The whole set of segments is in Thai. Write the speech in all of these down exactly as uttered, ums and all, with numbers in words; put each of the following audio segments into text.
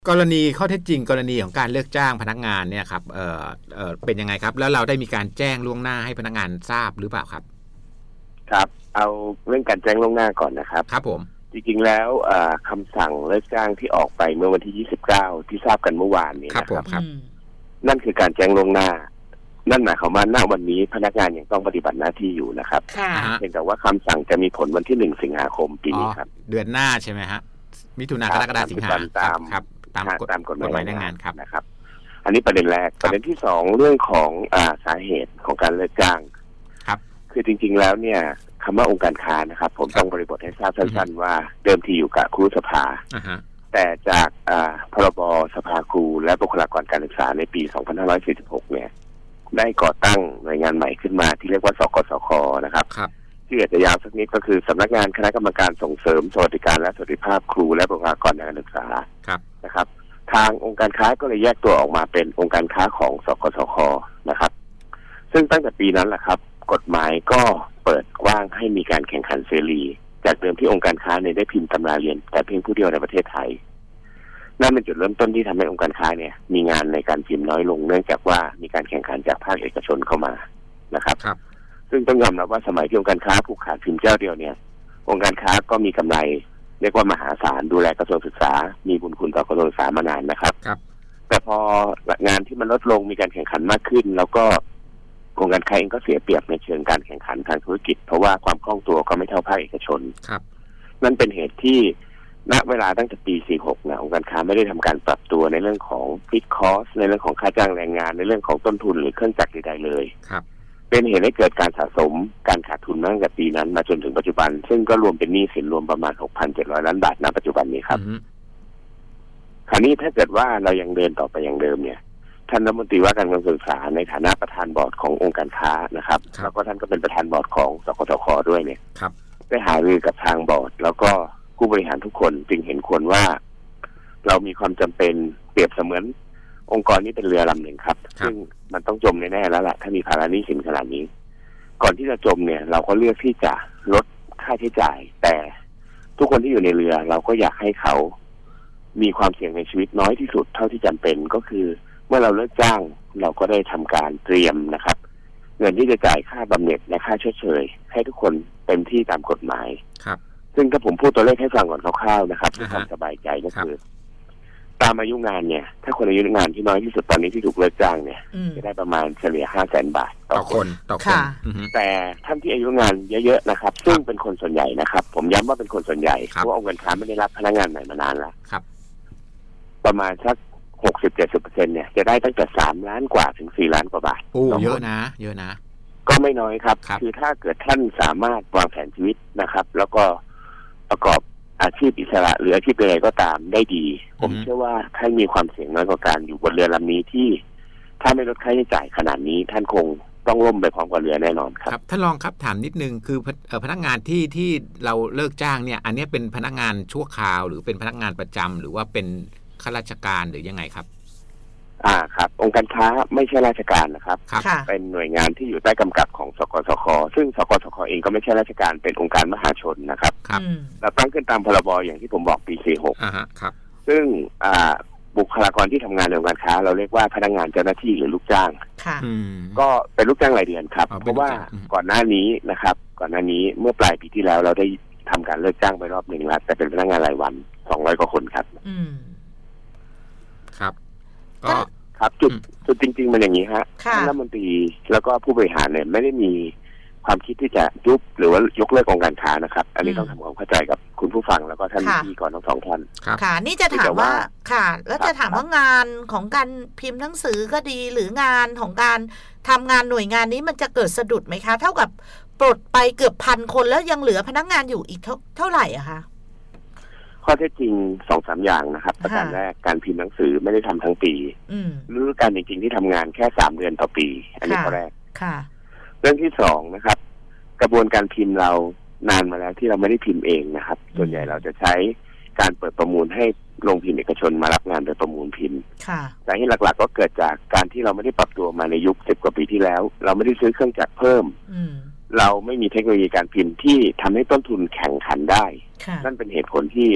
กรณีข้อเท็จจริงกรณีของการเลือกจ้างพนักงานเนี่ยครับเอ่อเอ่อเป็นยังไงครับแล้วเราได้มีการแจ้งล่วงหน้าให้พนักงานทราบหรือเปล่าครับครับเอาเรื่องการแจ้งล่วงหน้าก่อนนะครับครับผมจริงๆแล้วคำสั่งเลิกจ้างที่ออกไปเมื่อวันที่ยี่สิบเก้าที่ทราบกันเมื่อวานนี้นะครับนั่นคือการแจ้งล่วงหน้านั่นหมายความว่าณวันนี้พนักงานยังต้องปฏิบัติหน้าที่อยู่นะครับเพียงแต่ว่าคำสั่งจะมีผลวันที่หนึ่งสิงหาคมปีนี้ครับเดือนหน้าใช่ไหมฮะมิถุนายนกรกฎาคมสิงหาคมครับตามตามกฎหมายแรงงานครับนะครับอันนี้ประเด็นแรกประเด็นที่สองเรื่องของอ่าสาเหตุของการเลิกจ้างครับคือจริงๆแล้วเนี่ยคำว่าองค์การค้านะครับผมต้องบริบทให้ทราบสั้นๆว่าเดิมทีอยู่กับครูสภาแต่จากอ่าพรบสภาครูและบุคลากรการศึกษาในปีสองพันห้าร้อยสี่สิบหกเนี่ยได้ก่อตั้งหน่วยงานใหม่ขึ้นมาที่เรียกว่าสกสคนะครับที่อาจจะยาวสักนิดก็คือสำนักงานคณะกรรมการส่งเสริมสวัสดิการและสวัสดิภาพครูและบุคลากรการศึกษานะครับทางองค์การค้าก็เลยแยกตัวออกมาเป็นองค์การค้าของสกสคนะครับซึ่งตั้งแต่ปีนั้นแหละครับกฎหมายก็เปิดกว้างให้มีการแข่งขันเสรีจากเดิมที่องค์การค้าเนี่ยได้พิมพ์ตำราเรียนแต่เพียงผู้เดียวในประเทศไทยนั่นเป็นจุดเริ่มต้นที่ทำให้องค์การค้าเนี่ยมีงานในการพิมพ์น้อยลงเนื่องจากว่ามีการแข่งขันจากภาคเอกชนเข้ามานะครับซึ่งต้องยอมรับว่าสมัยที่องค์การค้าผูกขาดพิมพ์เจ้าเดียวเนี่ยองค์การค้าก็มีกำไรเรียกว่ามหาศาลดูแลกระทรวงศึกษามีบุญคุณต่อกระทรวงศึกษามานานนะครับแต่พองานที่มันลดลงมีการแข่งขันมากขึ้นแล้วก็องค์การค้าเองก็เสียเปรียบในเชิงการแข่งขันทางธุรกิจเพราะว่าความคล่องตัวก็ไม่เท่าภาคเอกชนนั่นเป็นเหตุที่ณเวลาตั้งแต่ปีสี่สิบหกนะองค์การค้าไม่ได้ทำการปรับตัวในเรื่องของฟิกคอสในเรื่องของค่าจ้างแรงงานในเรื่องของต้นทุนหรือเครื่องจักรใดๆเลยเป็นเหตุให้เกิดการสะสมการขาดทุนมาตั้งแต่ปีนั้นมาจนถึงปัจจุบันซึ่งก็รวมเป็นหนี้สินรวมประมาณ หกพันเจ็ดร้อย ล้านบาทณปัจจุบันนี้ครับคราวนี้ถ้าเกิดว่าเรายังเดินต่อไปอย่างเดิมเนี่ยท่านรัฐมนตรีว่าการกระทรวงศึกษาในฐานะประธานบอร์ดขององค์การค้านะครับแล้วก็ท่านก็เป็นประธานบอร์ดของสกสคด้วยเนี่ยได้หารือกับทางบอร์ดแล้วก็ผู้บริหารทุกคนจึงเห็นควรว่าเรามีความจำเป็นเปรียบเสมือนองค์กรนี้เป็นเรือลำหนึ่งครับซึ่งมันต้องจมแน่ๆแล้วแหละถ้ามีภาระหนี้สินขนาดนี้ก่อนที่จะจมเนี่ยเราก็เลือกที่จะลดค่าใช้จ่ายแต่ทุกคนที่อยู่ในเรือเราก็อยากให้เขามีความเสี่ยงในชีวิตน้อยที่สุดเท่าที่จำเป็นก็คือเมื่อเราเลิกจ้างเราก็ได้ทำการเตรียมนะครับเงินที่จะจ่ายค่าบำเหน็จและค่าชดเชยให้ทุกคนเต็มที่ตามกฎหมายซึ่งถ้าผมพูดตัวเลขให้ฟังก่อนคร่าวๆนะครับเพื่อความสบายใจก็คือตามอายุงานเนี่ยถ้าคนอายุงานที่น้อยที่สุดตอนนี้ที่ถูกเลิกจ้างเนี่ยจะได้ประมาณเฉลี่ยห้าแสนบาทต่อคนต่อคนแต่ท่านที่อายุงานเยอะๆนะครับซึ่งเป็นคนส่วนใหญ่นะครับผมย้ำว่าเป็นคนส่วนใหญ่เพราะว่าองค์การค้าไม่ได้รับพนักงานใหม่มานานแล้วประมาณสักหกสิบเจ็ดสิบเปอร์เซ็นต์เนี่ยจะได้ตั้งแต่สามล้านกว่าถึงสี่ล้านกว่าบาทโอ้เยอะนะเยอะนะก็ไม่น้อยครับคือถ้าเกิดท่านสามารถวางแผนชีวิตนะครับแล้วก็ประกอบอาชีพอิสระหรืออาชีพอะไรก็ตามได้ดีผมเชื่อว่าท่านมีความเสี่ยงน้อยกว่าการอยู่บนเรือลำนี้ที่ถ้าไม่ลดค่าใช้จ่ายขนาดนี้ท่านคงต้องล่มไปพร้อมกับเรือแน่นอนครับครับท่านรองครับถามนิดนึงคือพนักงานที่ที่เราเลิกจ้างเนี่ยอันนี้เป็นพนักงานชั่วคราวหรือเป็นพนักงานประจำหรือว่าเป็นข้าราชการหรือยังไงครับอ่าครับองค์การค้าไม่ใช่ราชการนะครับเป็นหน่วยงานที่อยู่ใต้กำกับของสกสคซึ่งสกสคเองก็ไม่ใช่ราชการเป็นองค์การมหาชนนะครับเราตั้งขึ้นตามพรบอย่างที่ผมบอกปีสี่สิบหกอ่าฮะครับซึ่งอ่าบุคลากรที่ทำงานในองค์การค้าเราเรียกว่าพนักงานเจ้าหน้าที่หรือลูกจ้างค่ะก็เป็นลูกจ้างรายเดือนครับเพราะว่าก่อนหน้านี้นะครับก่อนหน้านี้เมื่อปลายปีที่แล้วเราได้ทำการเลิกจ้างไปรอบหนึ่งแล้วแต่เป็นพนักงานรายวันสองร้อยกว่าคนครับอืมครับก็ครับจุดจุดจริงๆมันอย่างนี้ฮะท่านรัฐมนตรีแล้วก็ผู้บริหารเนี่ยไม่ได้มีความคิดที่จะยุบหรือว่ายกเลิกองค์การค้านะครับอันนี้ต้องทำความเข้าใจกับคุณผู้ฟังแล้วก็ท่านที่ก่อนทั้งสองท่านค่ะนี่จะถามว่าค่ะแล้วจะถามว่างานของการพิมพ์หนังสือก็ดีหรืองานของการทำงานหน่วยงานนี้มันจะเกิดสะดุดไหมคะเท่ากับปลดไปเกือบพันคนแล้วยังเหลือพนักงานอยู่อีกเท่าไหร่อะคะข้อเท็จจริง สองสาม อย่างนะครับประการแรกการพิมพ์หนังสือไม่ได้ทำทั้งปีฤดูกาลจริงๆที่ทำงานแค่สามเดือนต่อปีอันนี้ข้อแรกเรื่องที่สองนะครับกระบวนการพิมพ์เรานานมาแล้วที่เราไม่ได้พิมพ์เองนะครับส่วนใหญ่เราจะใช้การเปิดประมูลให้โรงพิมพ์เอกชนมารับงานโดยประมูลพิมพ์สาเหตุหลักๆก็เกิดจากการที่เราไม่ได้ปรับตัวมาในยุคสิบกว่าปีที่แล้วเราไม่ได้ซื้อเครื่องจักรเพิ่มเราไม่มีเทคโนโลยีการพิมพ์ที่ทำให้ต้นทุนแข่งขันได้นั่นเป็นเหตุผลที่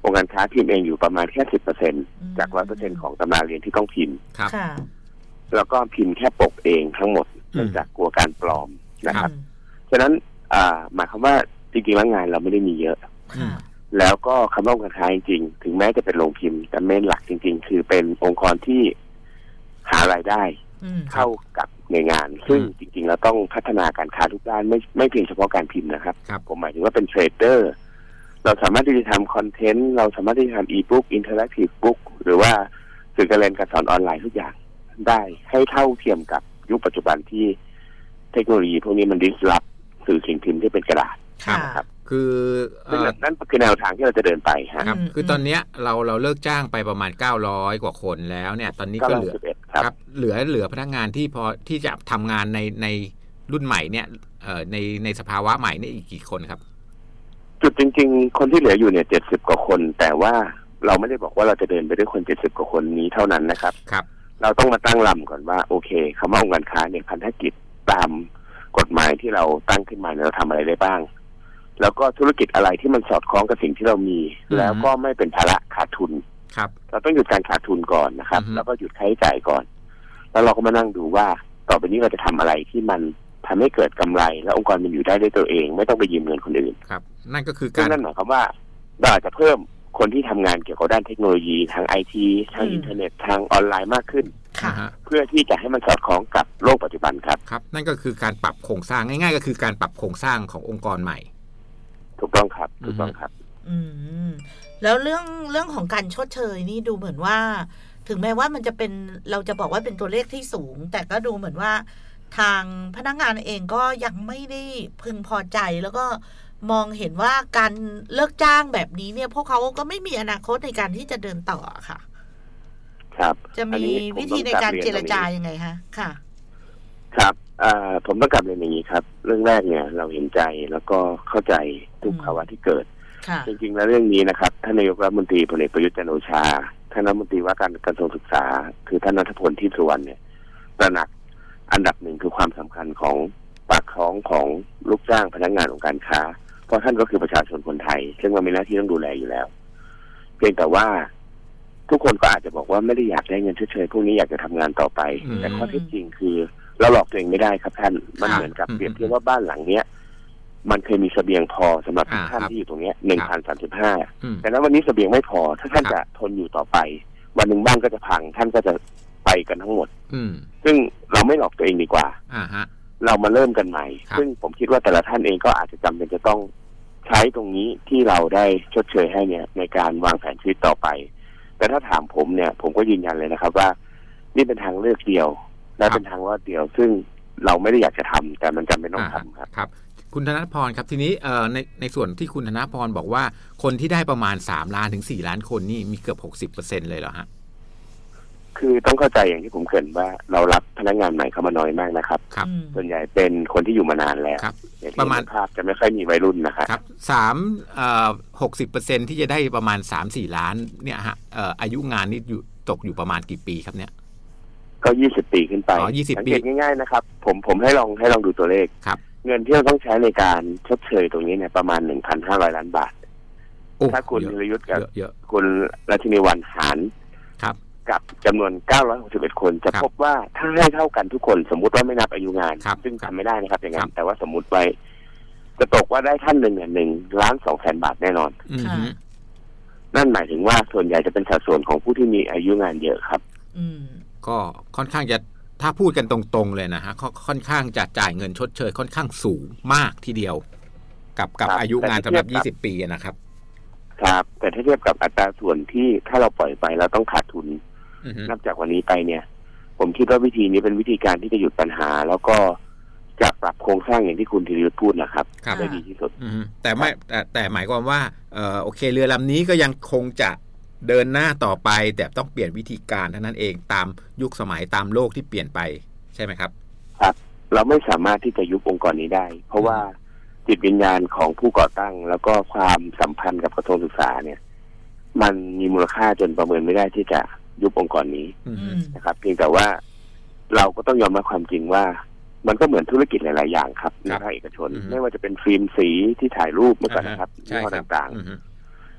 องค์การค้าพิมพ์เองอยู่ประมาณแค่ สิบเปอร์เซ็นต์ จาก ร้อยเปอร์เซ็นต์ ของตำราเรียนที่ต้องพิมพ์ครับแล้วก็พิมพ์แค่ปกเองทั้งหมดเนื่องจากกลัวการปลอมนะครับฉะนั้นหมายความว่าจริงๆแล้วงานเราไม่ได้มีเยอะแล้วก็คำว่าองค์การค้าจริงๆถึงแม้จะเป็นโรงพิมพ์แต่เมนหลักจริงๆคือเป็นองค์กรที่หารายได้เข้ากับในงานซึ่งจริงๆเราต้องพัฒนาการค้าทุกด้านไม่ไม่เพียงเฉพาะการพิมพ์นะครับผมหมายถึงว่าเป็นเทรดเดอร์เราสามารถที่จะทำคอนเทนต์เราสามารถที่จะทำอีบุ๊กอินเทอร์แอคทีฟบุ๊กหรือว่าสื่อการเรียนการสอนออนไลน์ทุกอย่างได้ให้เท่าเทียมกับยุคปัจจุบันที่เทคโนโลยีพวกนี้มันดิสลอฟสื่อสิ่งพิมพ์ที่เป็นกระดาษครับคือนั่นคือแนวทางที่เราจะเดินไปครับคือตอนนี้เราเราเลิกจ้างไปประมาณเก้าร้อยกว่าคนแล้วเนี่ยตอนนี้ก็เหลือครับเหลือเหลือพนักงานที่พอที่จะทำงานในในรุ่นใหม่เนี่ยเอ่อในในสภาวะใหม่นี่อีกกี่คนครับจุดจริงๆคนที่เหลืออยู่เนี่ยเจ็ดสิบกว่าคนแต่ว่าเราไม่ได้บอกว่าเราจะเดินไปด้วยคนเจ็ดสิบกว่าคนนี้เท่านั้นนะครับครับเราต้องมาตั้งลำก่อนว่าโอเคคำว่าองค์การค้าเนี่ยพันธกิจตามกฎหมายที่เราตั้งขึ้นมาเราทำอะไรได้บ้างแล้วก็ธุรกิจอะไรที่มันสอดคล้องกับสิ่งที่เรามีแล้วก็ไม่เป็นภาระขาดทุนครับเราต้องหยุดการขาดทุนก่อนนะครับแล้วก็หยุดค่าใช้จ่ายก่อนแล้วเราก็มานั่งดูว่าต่อไปนี้เราจะทำอะไรที่มันทำให้เกิดกำไรและองค์กรมันอยู่ได้ด้วยตัวเองไม่ต้องไปยืมเงินคนอื่นครับนั่นก็คือการนั่นหมายความว่าเราอาจจะเพิ่มคนที่ทำงานเกี่ยวกับด้านเทคโนโลยีทางไอทีทางอินเทอร์เน็ตทางออนไลน์มากขึ้นเพื่อที่จะให้มันสอดคล้องกับโลกปัจจุบันครับครับนั่นก็คือการปรับโครงสร้างง่ายๆก็คือการปรับโครงสร้างขององค์กรใหม่ถูกต้องครับถูกต้องครับอืมแล้วเรื่องเรื่องของการชดเชยนี่ดูเหมือนว่าถึงแม้ว่ามันจะเป็นเราจะบอกว่าเป็นตัวเลขที่สูงแต่ก็ดูเหมือนว่าทางพนักงานเองก็ยังไม่ได้พึงพอใจแล้วก็มองเห็นว่าการเลิกจ้างแบบนี้เนี่ยพวกเขาก็ไม่มีอนาคตในการที่จะเดินต่อค่ะครับจะมีวิธีในการเจรจายังไงคะค่ะครับผมต้องกลับเรียนอย่างนี้ครับเรื่องแรกเนี่ยเราเห็นใจแล้วก็เข้าใจทุกภาวะที่เกิดจริงๆแล้วเรื่องนี้นะครับท่านนายกรัฐมนตรีพลเอกประยุทธ์จันทร์โอชาท่านรัฐมนตรีว่าการกระทรวงศึกษาคือท่านณัฐพล ทิพย์สุวรรณเนี่ยตระหนักอันดับหนึ่งคือความสำคัญของปากท้องของลูกจ้างพนักงานของการค้าเพราะท่านก็คือประชาชนคนไทยซึ่งเรามีหน้าที่ต้องดูแลอยู่แล้วเพียงแต่ว่าทุกคนก็อาจจะบอกว่าไม่ได้อยากได้เงินเฉยๆพวกนี้อยากจะทำงานต่อไปแต่ข้อเท็จจริงคือเราหลอกตัวเองไม่ได้ครับท่านมันเหมือนกับเปรียบเทียบว่าบ้านหลังเนี้ยมันเคยมีเสบียงพอสำหรับทุกท่านที่อยู่ตรงนี้หนึ่งพันสามสิบห้าแต่แล้ววันนี้เสบียงไม่พอถ้าท่านจะทนอยู่ต่อไปวันหนึ่งบ้านก็จะพังท่านก็จะไปกันทั้งหมดซึ่งเราไม่หลอกตัวเองดีกว่าเรามาเริ่มกันใหม่ซึ่งผมคิดว่าแต่ละท่านเองก็อาจจะจำเป็นจะต้องใช้ตรงนี้ที่เราได้ชดเชยให้เนี่ยในการวางแผนชีวิตต่อไปแต่ถ้าถามผมเนี่ยผมก็ยืนยันเลยนะครับว่านี่เป็นทางเลือกเดียวและเป็นทางรอดเดียวซึ่งเราไม่ได้อยากจะทำแต่มันจำเป็นต้องทำครับครับคุณธนพรครับทีนี้ในในส่วนที่คุณธนพรบอกว่าคนที่ได้ประมาณสามล้านถึงสี่ล้านคนนี่มีเกือบ หกสิบเปอร์เซ็นต์ เลยเหรอฮะคือต้องเข้าใจอย่างที่ผมเกริ่นว่าเรารับพนักงานใหม่เข้ามาน้อยมากนะครับส่วนใหญ่เป็นคนที่อยู่มานานแล้วประมาณภาพจะไม่ค่อยมีวัยรุ่นนะครับครับสามเอ่อหกสิบเปอร์เซ็นต์ที่จะได้ประมาณ สามสี่ ล้านเนี่ยฮะเอ่ออายุงานนี่อยู่ตกอยู่ประมาณกี่ปีครับเนี่ยก็ยี่สิบปีขึ้นไปอ๋อยี่สิบปีสังเกตง่ายๆนะครับผมผมให้ลองให้ลองดูตัวเลขครับเงินที่เราต้องใช้ในการชดเชยตรงนี้เนี่ยประมาณ หนึ่งพันห้าร้อย ล้านบาทถ้าคุณธีรยุทธ์กับคุณรัชนีวรรณหารครับกับจำนวนเก้าร้อยหกสิบเอ็ดคนจะพบว่าถ้าให้เท่ากันทุกคนสมมุติว่าไม่นับอายุงานซึ่งทำไม่ได้นะครับอย่างนั้นแต่ว่าสมมุติไว้จะตกว่าได้ท่านหนึ่งเนี่ยหนึ่งล้านสองแสนบาทแน่นอนนั่นหมายถึงว่าส่วนใหญ่จะเป็นสัดส่วนของผู้ที่มีอายุงานเยอะครับก็ค่อนข้างจะถ้าพูดกันตรงๆเลยนะฮะค่อนข้างจะจ่ายเงินชดเชยค่อนข้างสูงมากทีเดียวกับกับอายุงานสำหรับยี่สิบปีนะครับครับแต่ถ้าเทียบกับอัตราส่วนที่ถ้าเราปล่อยไปเราต้องขาดทุนนับจากวันนี้ไปเนี่ยผมคิดว่าวิธีนี้เป็นวิธีการที่จะหยุดปัญหาแล้วก็จะปรับโครงสร้างอย่างที่คุณธีรยุทธ์พูดนะครับได้ดีที่สุดแต่ไม่แต่แต่หมายความว่าเออโอเคเรือลำนี้ก็ยังคงจะเดินหน้าต่อไปแต่ต้องเปลี่ยนวิธีการเท่านั้นเองตามยุคสมัยตามโลกที่เปลี่ยนไปใช่ไหมครับครับเราไม่สามารถที่จะยุบองค์กรนี้ได้เพราะว่าจิตวิญญาณของผู้ก่อตั้งแล้วก็ความสัมพันธ์กับกระทรวงศึกษาเนี่ยมันมีมูลค่าจนประเมินไม่ได้ที่จะยุบองค์กรนี้นะครับเพียงแต่ว่าเราก็ต้องยอมรับความจริงว่ามันก็เหมือนธุรกิจหลายๆอย่างครับในภาคเอกชนไม่ว่าจะเป็นฟิล์มสีที่ถ่ายรูปเมื่อก่อนนะครับยี่ห้อต่างๆ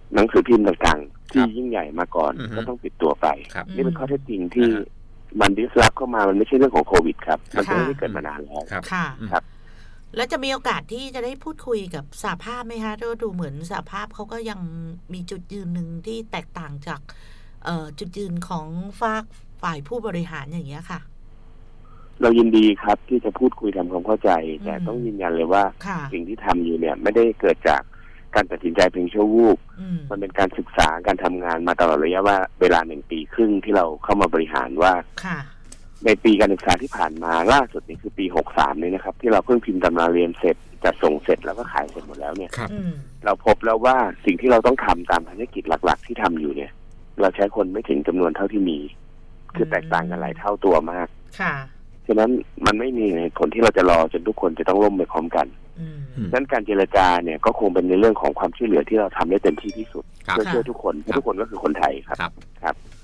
หนังสือพิมพ์ต่างๆที่ยิ่งใหญ่มาก่อนก็ต้องปิดตัวไปนี่เป็นข้อเท็จจริงที่มันดิสรับเข้ามามันไม่ใช่เรื่องของโควิดครับมันเป็นเรื่องที่เกิดมานานแล้วค่ะครับแล้วจะมีโอกาสที่จะได้พูดคุยกับสหภาพไหมคะดูเหมือนสหภาพเขาก็ยังมีจุดยืนหนึ่งที่แตกต่างจากจุดยืนของฝ่ายฝ่ายผู้บริหารอย่างเงี้ยค่ะเรายินดีครับที่จะพูดคุยทำความเข้าใจแต่ต้องยืนยันเลยว่าสิ่งที่ทำอยู่เนี่ยไม่ได้เกิดจากการตัดสินใจเพียงชั่ววูบมันเป็นการศึกษาการทำงานมาตลอดระยะว่าเวลาหนึ่งปีครึ่งที่เราเข้ามาบริหารว่าในปีการศึกษาที่ผ่านมาล่าสุดนี่คือปีหกสามนี่นะครับที่เราเพิ่งพิมพ์ตำราเรียนเสร็จจัดส่งเสร็จแล้วก็ขายเสร็จหมดแล้วเนี่ยเราพบแล้วว่าสิ่งที่เราต้องทำตามภารกิจหลักๆที่ทำอยู่เนี่ยเราใช้คนไม่ถึงจำนวนเท่าที่มีคือแตกต่างกันหลายเท่าตัวมากค่ะฉะนั้นมันไม่มีผลที่เราจะรอจนทุกคนจะต้องร่วมไปพร้อมกันดังนั้นการเจรจาเนี่ยก็คงเป็นในเรื่องของความช่วยเหลือที่เราทำได้เต็มที่ที่สุดเพื่อช่วยทุกคนเพราะทุกคนก็คือคนไทยครับครับ